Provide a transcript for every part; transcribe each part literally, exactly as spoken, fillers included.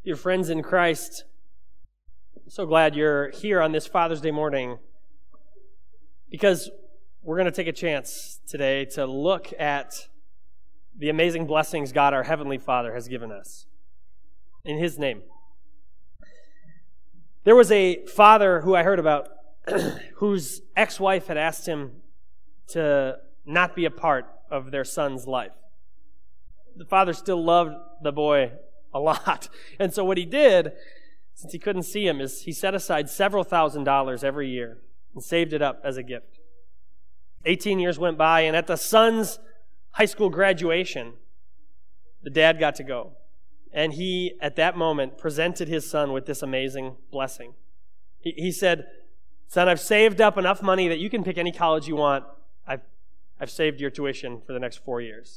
Dear friends in Christ, I'm so glad you're here on this Father's Day morning because we're going to take a chance today to look at the amazing blessings God, our Heavenly Father, has given us in His name. There was a father who I heard about whose ex-wife had asked him to not be a part of their son's life. The father still loved the boy a lot. And so what he did, since he couldn't see him, is he set aside several thousand dollars every year and saved it up as a gift. eighteen years went by, and at the son's high school graduation, the dad got to go. And he, at that moment, presented his son with this amazing blessing. He, he said, "Son, I've saved up enough money that you can pick any college you want. I've, I've saved your tuition for the next four years.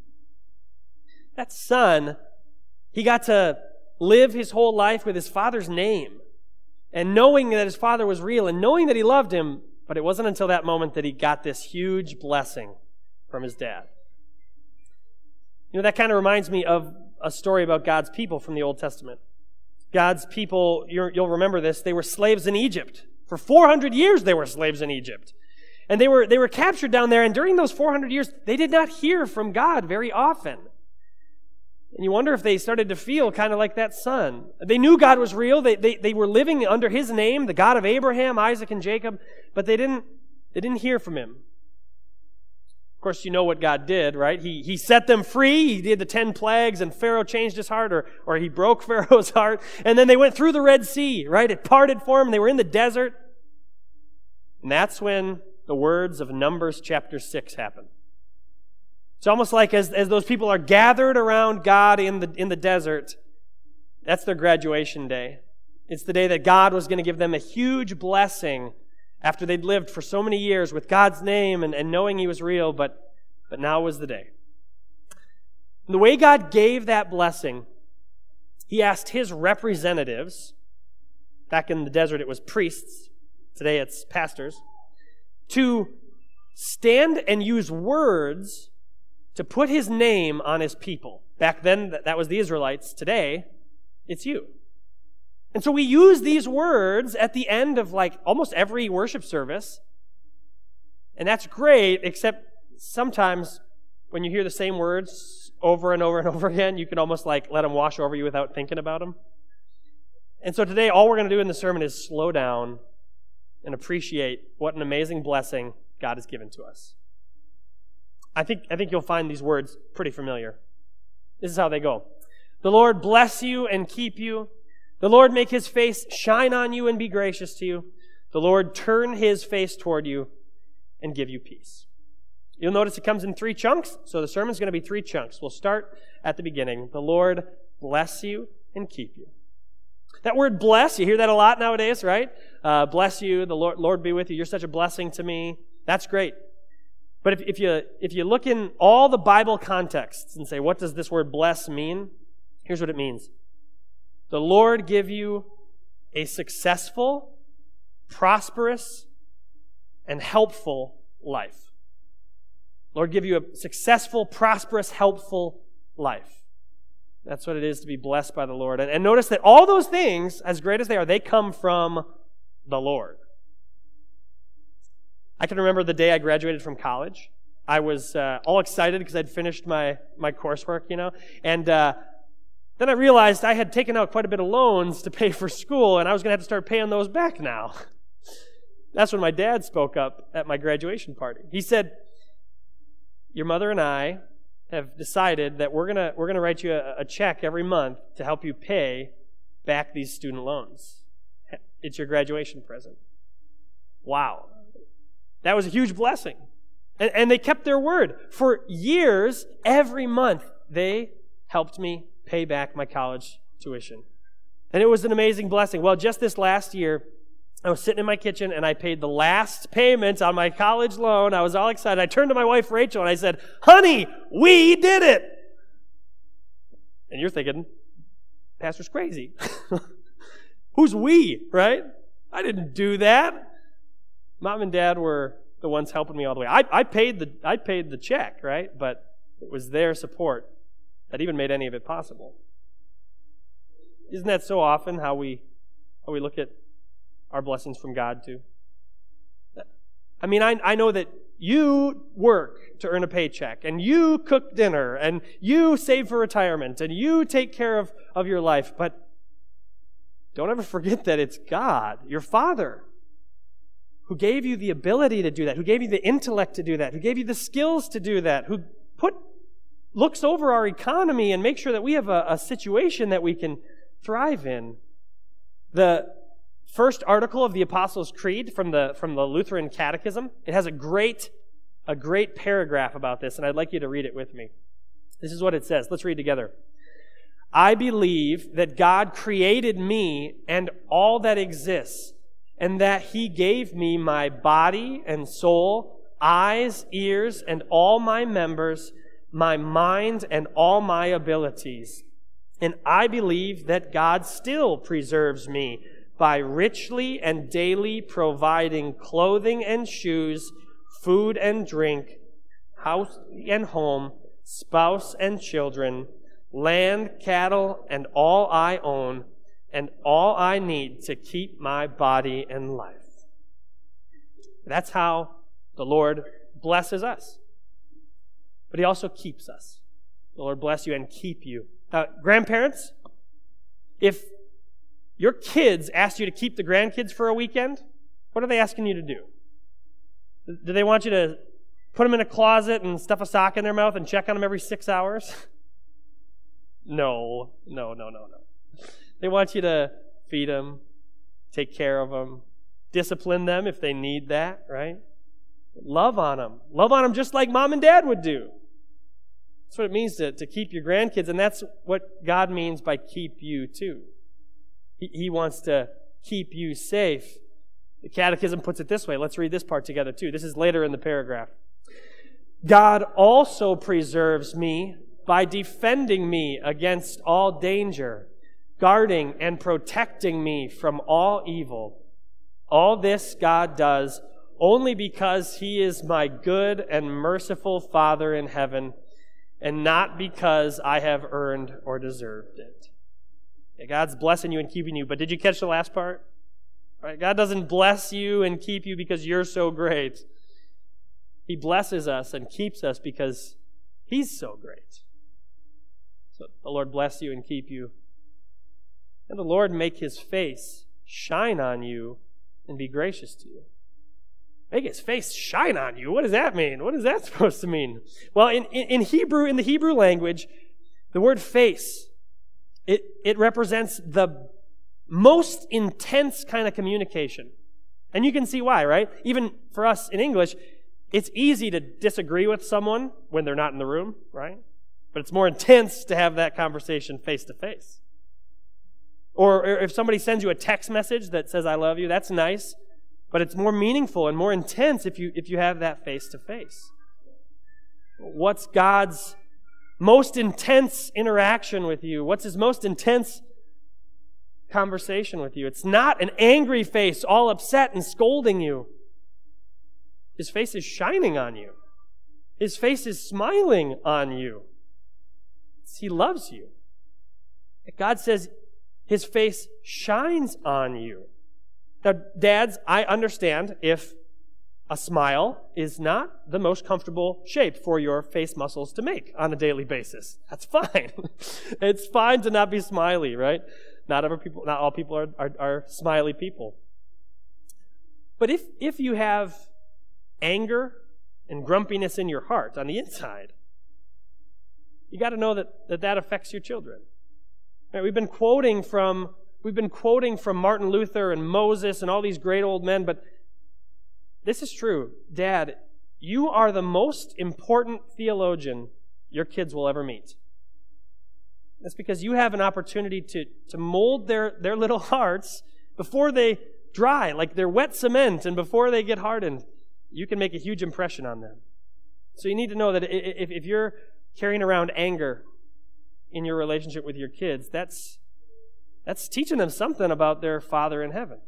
That son, he got to live his whole life with his father's name and knowing that his father was real and knowing that he loved him, but it wasn't until that moment that he got this huge blessing from his dad. You know, that kind of reminds me of a story about God's people from the Old Testament. God's people, you're, you'll remember this, they were slaves in Egypt. For four hundred years they were slaves in Egypt. And they were, they were captured down there, and during those four hundred years, they did not hear from God very often. And you wonder if they started to feel kind of like that son. They knew God was real. They, they, they were living under His name, the God of Abraham, Isaac, and Jacob, but they didn't, they didn't hear from Him. Of course, you know what God did, right? He, he set them free. He did the ten plagues, and Pharaoh changed his heart, or, or he broke Pharaoh's heart. And then they went through the Red Sea, right? It parted for them. They were in the desert. And that's when the words of Numbers chapter six happened. It's almost like as, as those people are gathered around God in the, in the desert, that's their graduation day. It's the day that God was going to give them a huge blessing after they'd lived for so many years with God's name and, and knowing He was real, but, but now was the day. And the way God gave that blessing, He asked His representatives, back in the desert it was priests, today it's pastors, to stand and use words to put His name on His people. Back then, that was the Israelites. Today, it's you. And so we use these words at the end of like almost every worship service. And that's great, except sometimes when you hear the same words over and over and over again, you can almost like let them wash over you without thinking about them. And so today, all we're going to do in the sermon is slow down and appreciate what an amazing blessing God has given to us. I think, I think you'll find these words pretty familiar. This is how they go. The Lord bless you and keep you. The Lord make His face shine on you and be gracious to you. The Lord turn His face toward you and give you peace. You'll notice it comes in three chunks, so the sermon's going to be three chunks. We'll start at the beginning. The Lord bless you and keep you. That word bless, you hear that a lot nowadays, right? Uh, bless you, the Lord, Lord be with you. You're such a blessing to me. That's great. But if, if you if you look in all the Bible contexts and say, what does this word bless mean? Here's what it means. The Lord give you a successful, prosperous, and helpful life. Lord give you a successful, prosperous, helpful life. That's what it is to be blessed by the Lord. And, and notice that all those things, as great as they are, they come from the Lord. I can remember the day I graduated from college. I was uh, all excited because I'd finished my, my coursework, you know. And uh, then I realized I had taken out quite a bit of loans to pay for school, and I was going to have to start paying those back now. That's when my dad spoke up at my graduation party. He said, "Your mother and I have decided that we're going to we're going to write you a, a check every month to help you pay back these student loans. It's your graduation present." Wow. That was a huge blessing. And, and they kept their word. For years, every month, they helped me pay back my college tuition. And it was an amazing blessing. Well, just this last year, I was sitting in my kitchen and I paid the last payment on my college loan. I was all excited. I turned to my wife, Rachel, and I said, "Honey, we did it." And you're thinking, Pastor's crazy. Who's we, right? I didn't do that. Mom and Dad were the ones helping me all the way. I, I paid the I paid the check, right? But it was their support that even made any of it possible. Isn't that so often how we how we look at our blessings from God too? I mean, I, I know that you work to earn a paycheck, and you cook dinner, and you save for retirement, and you take care of, of your life, but don't ever forget that it's God, your Father, who gave you the ability to do that, who gave you the intellect to do that, who gave you the skills to do that, who put looks over our economy and makes sure that we have a, a situation that we can thrive in. The first article of the Apostles' Creed from the from the Lutheran Catechism, it has a great a great paragraph about this, and I'd like you to read it with me. This is what it says. Let's read together. I believe that God created me and all that exists, and that He gave me my body and soul, eyes, ears, and all my members, my mind, and all my abilities. And I believe that God still preserves me by richly and daily providing clothing and shoes, food and drink, house and home, spouse and children, land, cattle, and all I own, and all I need to keep my body and life. That's how the Lord blesses us. But He also keeps us. The Lord bless you and keep you. Uh, grandparents, if your kids asked you to keep the grandkids for a weekend, what are they asking you to do? Do they want you to put them in a closet and stuff a sock in their mouth and check on them every six hours? No, no, no, no, no. They want you to feed them, take care of them, discipline them if they need that, right? Love on them. Love on them just like mom and dad would do. That's what it means to, to keep your grandkids, and that's what God means by keep you too. He, he wants to keep you safe. The Catechism puts it this way. Let's read this part together too. This is later in the paragraph. God also preserves me by defending me against all danger, guarding and protecting me from all evil. All this God does only because He is my good and merciful Father in heaven, and not because I have earned or deserved it. Okay, God's blessing you and keeping you, but did you catch the last part? Right? God doesn't bless you and keep you because you're so great. He blesses us and keeps us because He's so great. So the Lord bless you and keep you. And the Lord make His face shine on you and be gracious to you. Make His face shine on you? What does that mean? What is that supposed to mean? Well, in, in, in Hebrew, in the Hebrew language, the word face, it, it represents the most intense kind of communication. And you can see why, right? Even for us in English, it's easy to disagree with someone when they're not in the room, right? But it's more intense to have that conversation face to face. Or if somebody sends you a text message that says, I love you, that's nice. But it's more meaningful and more intense if you if you have that face to face. What's God's most intense interaction with you? What's His most intense conversation with you? It's not an angry face all upset and scolding you. His face is shining on you. His face is smiling on you. He loves you. God says His face shines on you. Now, dads, I understand if a smile is not the most comfortable shape for your face muscles to make on a daily basis. That's fine. It's fine to not be smiley, right? Not every people, not all people are, are, are smiley people. But if if you have anger and grumpiness in your heart on the inside, you got to know that, that that affects your children. Right, we've been quoting from we've been quoting from Martin Luther and Moses and all these great old men, but this is true. Dad, you are the most important theologian your kids will ever meet. That's because you have an opportunity to, to mold their, their little hearts before they dry, like they're wet cement, and before they get hardened. You can make a huge impression on them. So you need to know that if, if you're carrying around anger in your relationship with your kids, that's, that's teaching them something about their Father in heaven.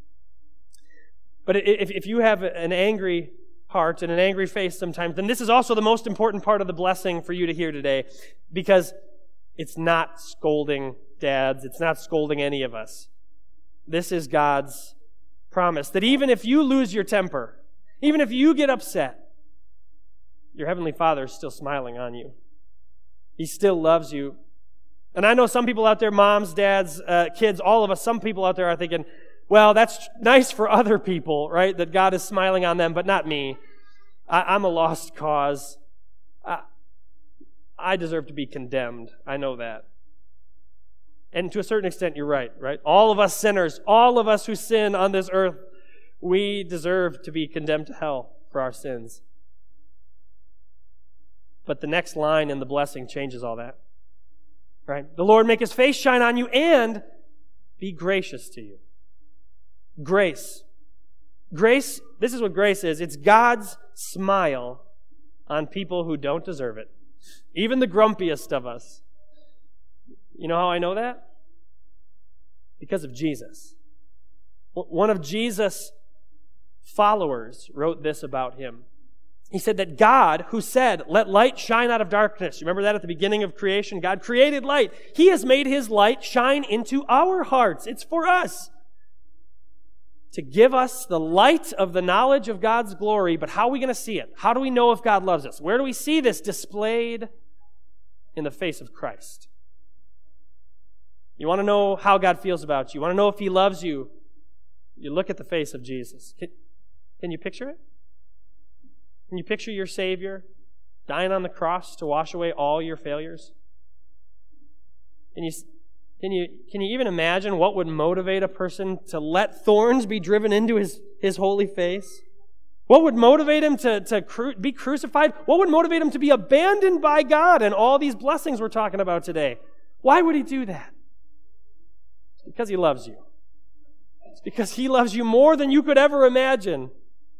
But if, if you have an angry heart and an angry face sometimes, then this is also the most important part of the blessing for you to hear today, because it's not scolding dads. It's not scolding any of us. This is God's promise, that even if you lose your temper, even if you get upset, your Heavenly Father is still smiling on you. He still loves you. And I know some people out there, moms, dads, uh, kids, all of us, some people out there are thinking, well, that's nice for other people, right? That God is smiling on them, but not me. I, I'm a lost cause. I, I deserve to be condemned. I know that. And to a certain extent, you're right, right? All of us sinners, all of us who sin on this earth, we deserve to be condemned to hell for our sins. But the next line in the blessing changes all that. Right? The Lord make His face shine on you and be gracious to you. Grace. Grace, this is what grace is. It's God's smile on people who don't deserve it. Even the grumpiest of us. You know how I know that? Because of Jesus. One of Jesus' followers wrote this about Him. He said that God, who said, let light shine out of darkness. You remember that at the beginning of creation? God created light. He has made His light shine into our hearts. It's for us. To give us the light of the knowledge of God's glory, but how are we going to see it? How do we know if God loves us? Where do we see this displayed? In the face of Christ. You want to know how God feels about you? You want to know if He loves you? You look at the face of Jesus. Can, can you picture it? Can you picture your Savior dying on the cross to wash away all your failures? Can you, can you, can you even imagine what would motivate a person to let thorns be driven into his, his holy face? What would motivate him to, to cru- be crucified? What would motivate him to be abandoned by God and all these blessings we're talking about today? Why would He do that? It's because He loves you. It's because He loves you more than you could ever imagine.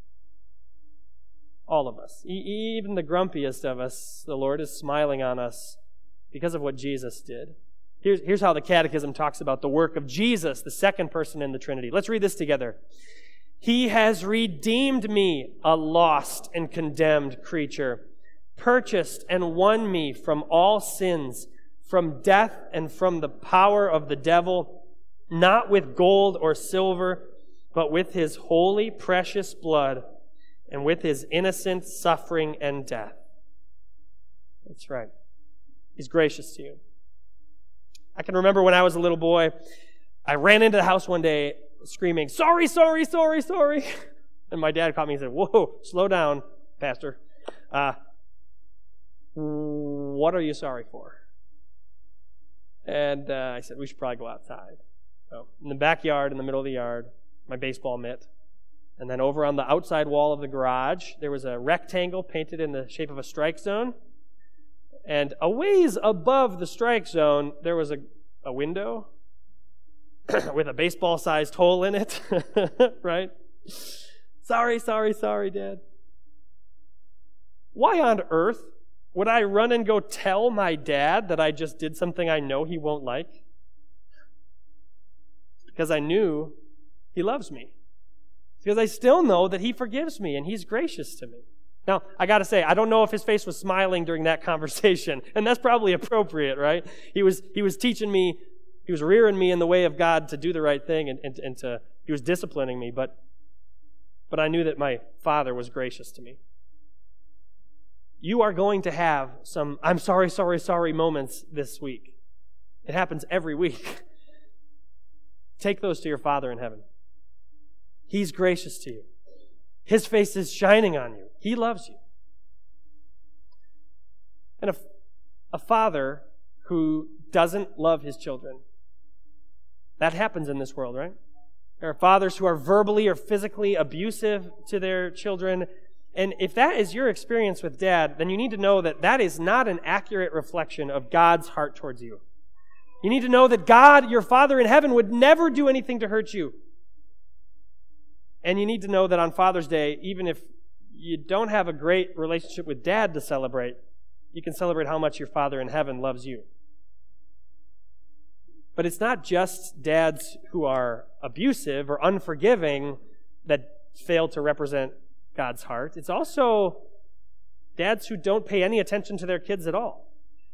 All of us, e- even the grumpiest of us, the Lord is smiling on us because of what Jesus did. Here's, here's how the Catechism talks about the work of Jesus, the second person in the Trinity. Let's read this together. He has redeemed me, a lost and condemned creature, purchased and won me from all sins, from death and from the power of the devil, not with gold or silver, but with His holy, precious blood, and with His innocent suffering and death. That's right. He's gracious to you. I can remember when I was a little boy, I ran into the house one day screaming, sorry, sorry, sorry, sorry. And my dad caught me and said, whoa, slow down, Pastor. Uh, what are you sorry for? And uh, I said, we should probably go outside. So in the backyard, in the middle of the yard, my baseball mitt. And then over on the outside wall of the garage, there was a rectangle painted in the shape of a strike zone. And a ways above the strike zone, there was a, a window with a baseball-sized hole in it, right? Sorry, sorry, sorry, Dad. Why on earth would I run and go tell my dad that I just did something I know he won't like? Because I knew He loves me. Because I still know that He forgives me and He's gracious to me. Now, I got to say, I don't know if His face was smiling during that conversation, and that's probably appropriate, right? He was he was teaching me, He was rearing me in the way of God to do the right thing, and, and, and to He was disciplining me, but, but I knew that my Father was gracious to me. You are going to have some I'm sorry, sorry, sorry moments this week. It happens every week. Take those to your Father in heaven. He's gracious to you. His face is shining on you. He loves you. And a, a father who doesn't love his children, that happens in this world, right? There are fathers who are verbally or physically abusive to their children. And if that is your experience with Dad, then you need to know that that is not an accurate reflection of God's heart towards you. You need to know that God, your Father in heaven, would never do anything to hurt you. And you need to know that on Father's Day, even if you don't have a great relationship with Dad to celebrate, you can celebrate how much your Father in heaven loves you. But it's not just dads who are abusive or unforgiving that fail to represent God's heart. It's also dads who don't pay any attention to their kids at all.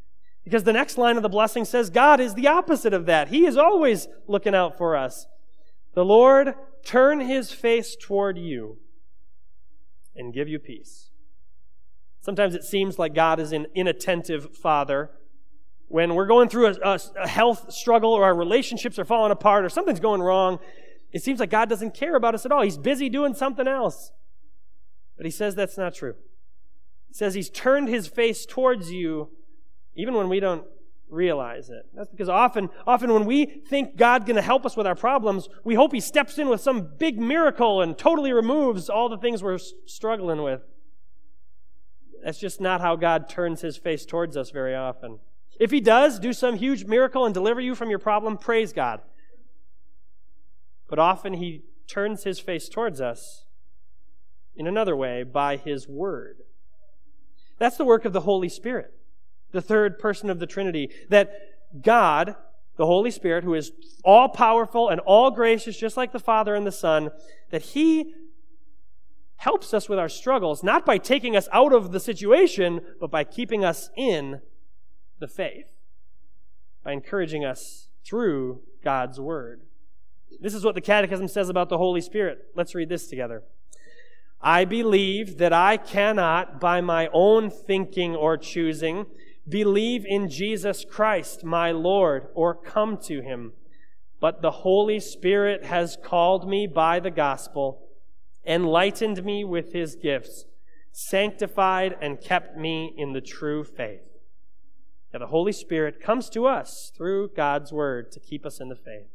Because the next line of the blessing says God is the opposite of that. He is always looking out for us. The Lord turn His face toward you and give you peace. Sometimes it seems like God is an inattentive father. When we're going through a, a, a health struggle or our relationships are falling apart or something's going wrong, it seems like God doesn't care about us at all. He's busy doing something else. But He says that's not true. He says He's turned His face towards you even when we don't realize it. That's because often, often when we think God's going to help us with our problems, we hope He steps in with some big miracle and totally removes all the things we're struggling with. That's just not how God turns His face towards us very often. If He does do some huge miracle and deliver you from your problem, praise God. But often He turns His face towards us in another way, by His Word. That's the work of the Holy Spirit, the third person of the Trinity, that God, the Holy Spirit, who is all-powerful and all-gracious, just like the Father and the Son, that He helps us with our struggles, not by taking us out of the situation, but by keeping us in the faith, by encouraging us through God's Word. This is what the Catechism says about the Holy Spirit. Let's read this together. I believe that I cannot, by my own thinking or choosing, believe in Jesus Christ, my Lord, or come to Him. But the Holy Spirit has called me by the gospel, enlightened me with His gifts, sanctified and kept me in the true faith. Now, the Holy Spirit comes to us through God's Word to keep us in the faith.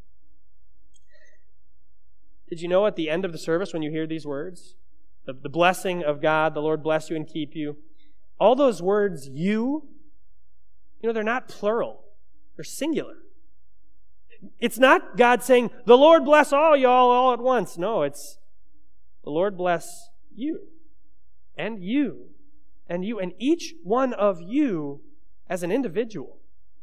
Did you know at the end of the service when you hear these words, the, the blessing of God, the Lord bless you and keep you, all those words, you, you know, they're not plural. They're singular. It's not God saying, the Lord bless all y'all all at once. No, it's the Lord bless you and you and you and each one of you as an individual.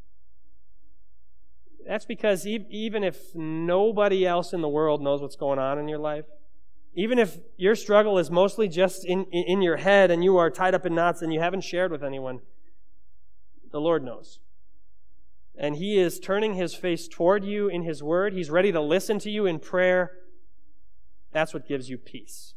That's because even if nobody else in the world knows what's going on in your life, even if your struggle is mostly just in, in your head and you are tied up in knots and you haven't shared with anyone, the Lord knows. And He is turning His face toward you in His Word. He's ready to listen to you in prayer. That's what gives you peace.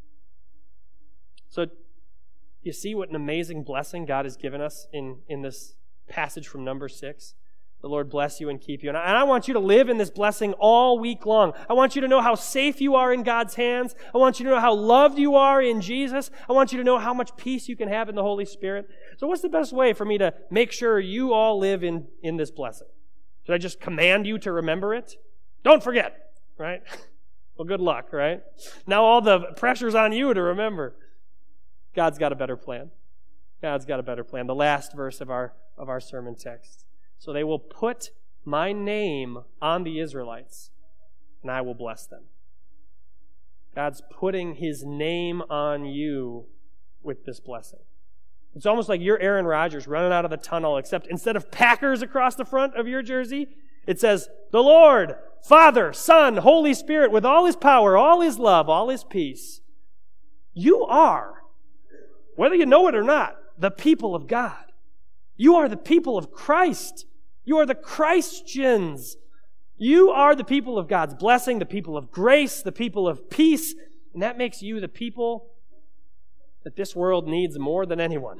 So, you see what an amazing blessing God has given us in, in this passage from Numbers six? The Lord bless you and keep you. And I, and I want you to live in this blessing all week long. I want you to know how safe you are in God's hands. I want you to know how loved you are in Jesus. I want you to know how much peace you can have in the Holy Spirit. So what's the best way for me to make sure you all live in, in this blessing? Should I just command you to remember it? Don't forget, right? Well, good luck, right? Now all the pressure's on you to remember. God's got a better plan. God's got a better plan. The last verse of our of our sermon text. So they will put my name on the Israelites, and I will bless them. God's putting His name on you with this blessing. It's almost like you're Aaron Rodgers running out of the tunnel, except instead of Packers across the front of your jersey, it says, the Lord, Father, Son, Holy Spirit, with all His power, all His love, all His peace. You are, whether you know it or not, the people of God. You are the people of Christ. You are the Christians. You are the people of God's blessing, the people of grace, the people of peace, and that makes you the people that this world needs more than anyone.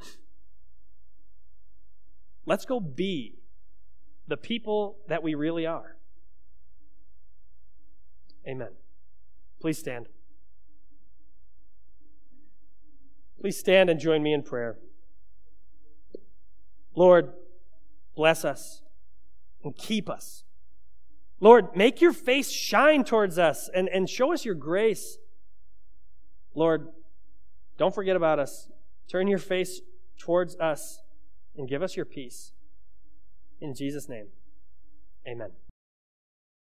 Let's go be the people that we really are. Amen. Please stand. Please stand and join me in prayer. Lord, bless us and keep us. Lord, make your face shine towards us and, and show us your grace. Lord, don't forget about us. Turn your face towards us and give us your peace. In Jesus' name, amen.